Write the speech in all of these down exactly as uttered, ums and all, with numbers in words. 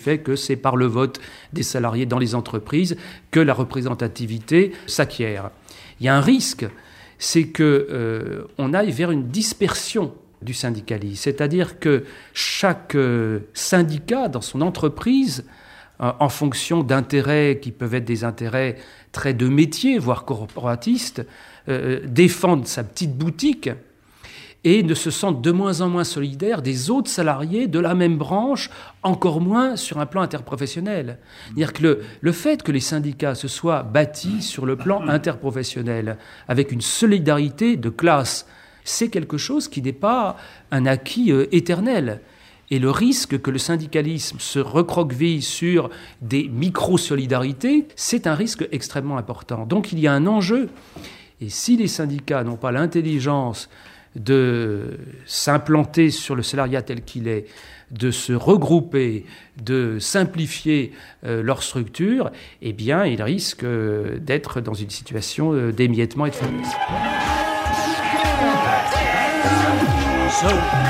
fait que c'est par le vote des salariés dans les entreprises que la représentativité s'acquiert. Il y a un risque, c'est qu'on euh, aille vers une dispersion du syndicalisme, c'est-à-dire que chaque euh, syndicat dans son entreprise, euh, en fonction d'intérêts qui peuvent être des intérêts très de métier, voire corporatistes, euh, défende sa petite boutique et ne se sentent de moins en moins solidaires des autres salariés de la même branche, encore moins sur un plan interprofessionnel. C'est-à-dire que le, le fait que les syndicats se soient bâtis sur le plan interprofessionnel, avec une solidarité de classe, c'est quelque chose qui n'est pas un acquis euh, éternel. Et le risque que le syndicalisme se recroqueville sur des micro-solidarités, c'est un risque extrêmement important. Donc il y a un enjeu. Et si les syndicats n'ont pas l'intelligence de s'implanter sur le salariat tel qu'il est, de se regrouper, de simplifier euh, leur structure, eh bien, ils risquent euh, d'être dans une situation euh, d'émiettement et de faiblesse. So,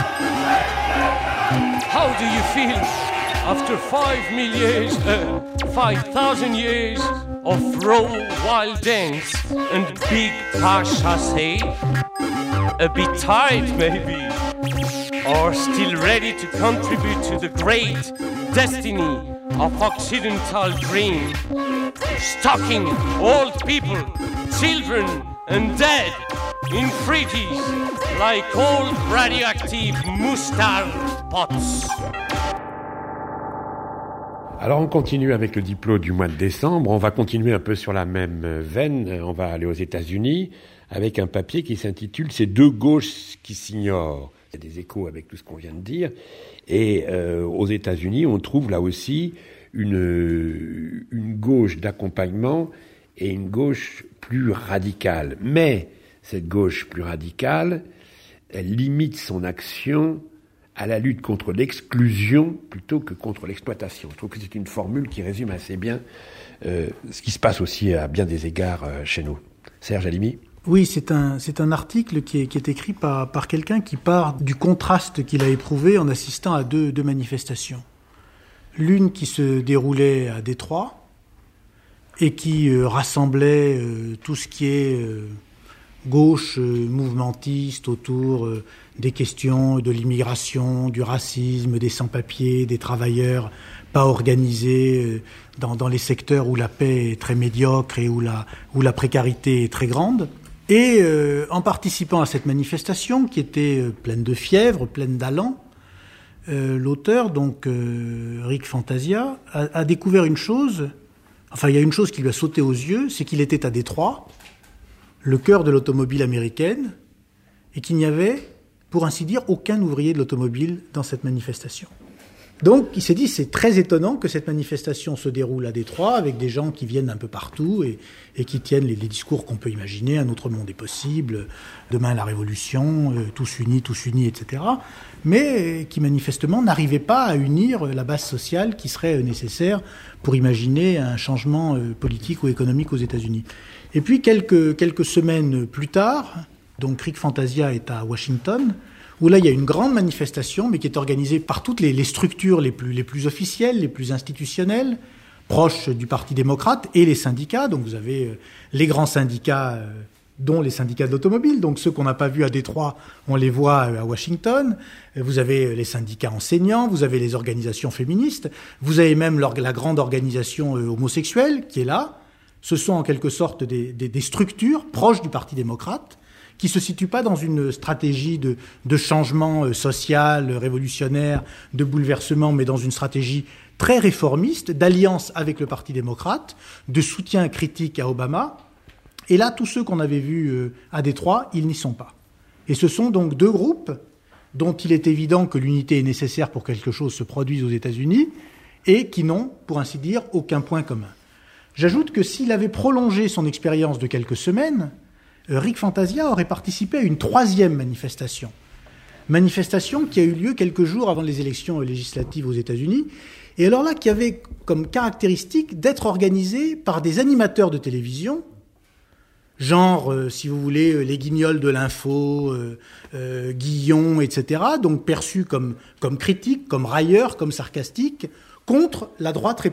how do you feel after five million, uh, five thousand years of raw wild dance and big pasha say? A bit tired, maybe, or still ready to contribute to the great destiny of Occidental dream, stocking old people, children, and dead in fridges like old radioactive mustard pots. Alors on continue avec le diplôme du mois de décembre, on va continuer un peu sur la même veine, on va aller aux États-Unis avec un papier qui s'intitule « Ces deux gauches qui s'ignorent ». Il y a des échos avec tout ce qu'on vient de dire. Et euh, aux États-Unis, on trouve là aussi une, une gauche d'accompagnement et une gauche plus radicale. Mais cette gauche plus radicale, elle limite son action à la lutte contre l'exclusion plutôt que contre l'exploitation. Je trouve que c'est une formule qui résume assez bien euh, ce qui se passe aussi à bien des égards euh, chez nous. Serge Halimi ? Oui, c'est un, c'est un article qui est, qui est écrit par, par quelqu'un qui part du contraste qu'il a éprouvé en assistant à deux, deux manifestations. L'une qui se déroulait à Détroit et qui euh, rassemblait euh, tout ce qui est euh, gauche euh, mouvementiste autour euh, des questions de l'immigration, du racisme, des sans-papiers, des travailleurs pas organisés euh, dans, dans les secteurs où la paix est très médiocre et où la, où la précarité est très grande. Et euh, en participant à cette manifestation, qui était euh, pleine de fièvre, pleine d'allant, euh, l'auteur, donc euh, Rick Fantasia, a, a découvert une chose, enfin il y a une chose qui lui a sauté aux yeux, c'est qu'il était à Détroit, le cœur de l'automobile américaine, et qu'il n'y avait, pour ainsi dire, aucun ouvrier de l'automobile dans cette manifestation. Donc, il s'est dit, c'est très étonnant que cette manifestation se déroule à Détroit avec des gens qui viennent un peu partout et, et qui tiennent les, les discours qu'on peut imaginer. Un autre monde est possible, demain la révolution, euh, tous unis, tous unis, et cetera. Mais qui manifestement n'arrivaient pas à unir la base sociale qui serait nécessaire pour imaginer un changement euh, politique ou économique aux États-Unis. Et puis, quelques, quelques semaines plus tard, donc Rick Fantasia est à Washington, où là, il y a une grande manifestation, mais qui est organisée par toutes les, les structures les plus, les plus officielles, les plus institutionnelles, proches du Parti démocrate, et les syndicats. Donc vous avez euh, les grands syndicats, euh, dont les syndicats de l'automobile. Donc ceux qu'on n'a pas vus à Détroit, on les voit euh, à Washington. Vous avez les syndicats enseignants, vous avez les organisations féministes, vous avez même la grande organisation euh, homosexuelle qui est là. Ce sont en quelque sorte des, des, des structures proches du Parti démocrate, qui se situe pas dans une stratégie de, de changement social, révolutionnaire, de bouleversement, mais dans une stratégie très réformiste, d'alliance avec le Parti démocrate, de soutien critique à Obama. Et là, tous ceux qu'on avait vus à Détroit, ils n'y sont pas. Et ce sont donc deux groupes dont il est évident que l'unité est nécessaire pour que quelque chose se produise aux États-Unis et qui n'ont, pour ainsi dire, aucun point commun. J'ajoute que s'il avait prolongé son expérience de quelques semaines, Rick Fantasia aurait participé à une troisième manifestation. Manifestation qui a eu lieu quelques jours avant les élections législatives aux États-Unis. Et alors là, qui avait comme caractéristique d'être organisée par des animateurs de télévision, genre, euh, si vous voulez, euh, les guignols de l'info, euh, euh, Guillon, et cetera, donc perçus comme, comme critiques, comme railleurs, comme sarcastiques, contre la droite républicaine.